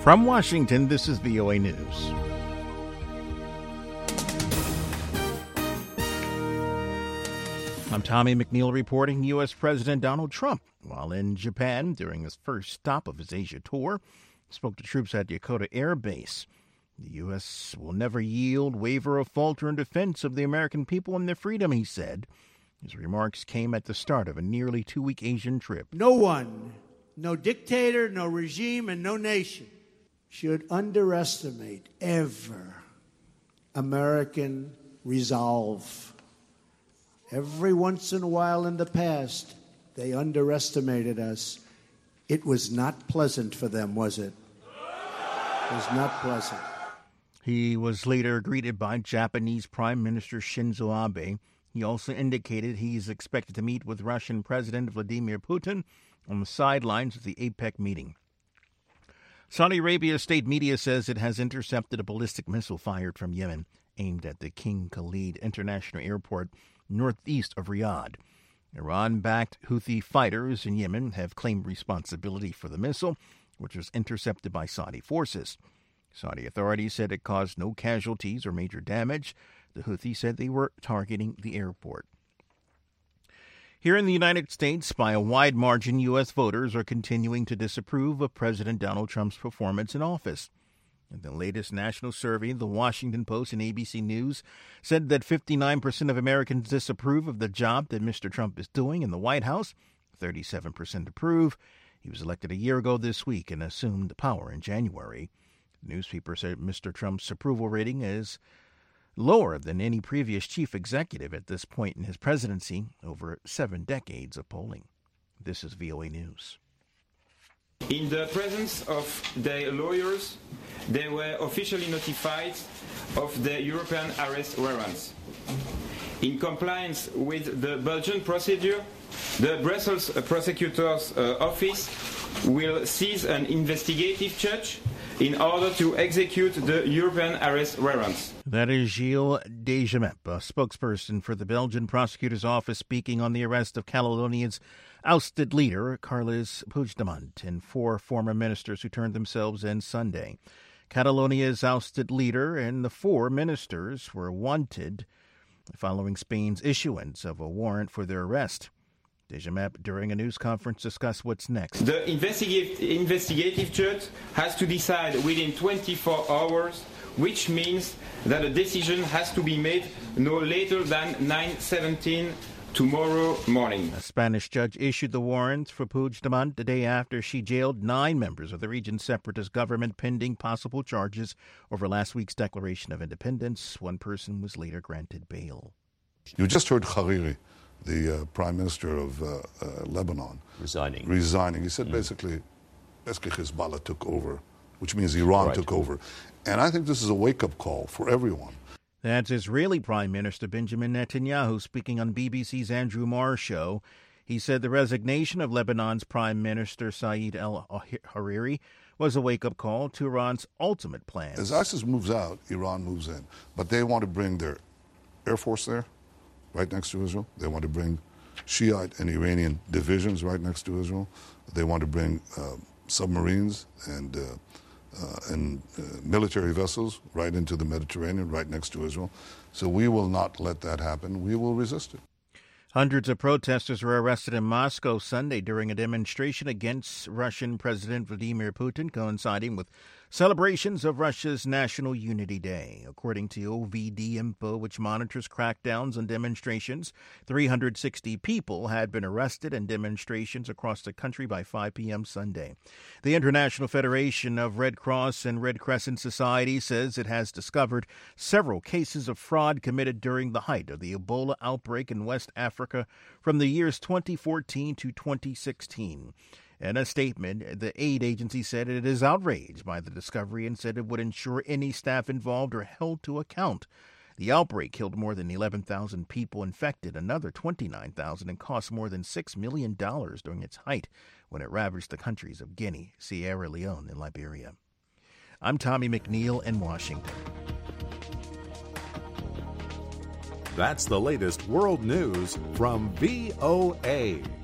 From Washington, this is VOA News. I'm Tommy McNeil reporting. U.S. President Donald Trump, while in Japan during his first stop of his Asia tour, spoke to troops at Yokota Air Base. The U.S. will never yield, waver, or falter in defense of the American people and their freedom, he said. His remarks came at the start of a nearly 2-week Asian trip. No one, no dictator, no regime, and no nation should underestimate ever American resolve. Every once in a while in the past, they underestimated us. It was not pleasant for them, was it? It was not pleasant. He was later greeted by Japanese Prime Minister Shinzo Abe. He also indicated he's expected to meet with Russian President Vladimir Putin on the sidelines of the APEC meeting. Saudi Arabia's state media says it has intercepted a ballistic missile fired from Yemen aimed at the King Khalid International Airport northeast of Riyadh. Iran-backed Houthi fighters in Yemen have claimed responsibility for the missile, which was intercepted by Saudi forces. Saudi authorities said it caused no casualties or major damage. The Houthis said they were targeting the airport. Here in the United States, by a wide margin, U.S. voters are continuing to disapprove of President Donald Trump's performance in office. In the latest national survey, The Washington Post and ABC News said that 59% of Americans disapprove of the job that Mr. Trump is doing in the White House. 37% approve. He was elected a year ago this week and assumed power in January. The newspaper said Mr. Trump's approval rating is lower than any previous chief executive at this point in his presidency, over 7 decades of polling. This is VOA News. In the presence of their lawyers, they were officially notified of the European arrest warrants. In compliance with the Belgian procedure, the Brussels prosecutor's office will seize an investigative judge in order to execute the European arrest warrants. That is Gilles Degemep, a spokesperson for the Belgian prosecutor's office, speaking on the arrest of Catalonia's ousted leader, Carles Puigdemont, and 4 former ministers who turned themselves in Sunday. Catalonia's ousted leader and the 4 ministers were wanted following Spain's issuance of a warrant for their arrest. Degemep, during a news conference, discussed what's next. The investigative judge has to decide within 24 hours, which means that a decision has to be made no later than 9:17 tomorrow morning. A Spanish judge issued the warrant for Puigdemont the day after she jailed 9 members of the region's separatist government pending possible charges over last week's declaration of independence. 1 person was later granted bail. You just heard Hariri, the prime minister of Lebanon, resigning. He said basically Hezbollah took over, which means Iran took over. And I think this is a wake-up call for everyone. That's Israeli Prime Minister Benjamin Netanyahu speaking on BBC's Andrew Marr show. He said the resignation of Lebanon's Prime Minister Saeed al-Hariri was a wake-up call to Iran's ultimate plan. As ISIS moves out, Iran moves in. But they want to bring their Air Force there, right next to Israel. They want to bring Shiite and Iranian divisions right next to Israel. They want to bring submarines and military vessels right into the Mediterranean, right next to Israel. So we will not let that happen. We will resist it. Hundreds of protesters were arrested in Moscow Sunday during a demonstration against Russian President Vladimir Putin, coinciding with celebrations of Russia's National Unity Day. According to OVD Info, which monitors crackdowns on demonstrations, 360 people had been arrested in demonstrations across the country by 5 p.m. Sunday. The International Federation of Red Cross and Red Crescent Society says it has discovered several cases of fraud committed during the height of the Ebola outbreak in West Africa from the years 2014 to 2016. In a statement, the aid agency said it is outraged by the discovery and said it would ensure any staff involved are held to account. The outbreak killed more than 11,000 people, infected another 29,000, and cost more than $6 million during its height when it ravaged the countries of Guinea, Sierra Leone, and Liberia. I'm Tommy McNeil in Washington. That's the latest world news from VOA.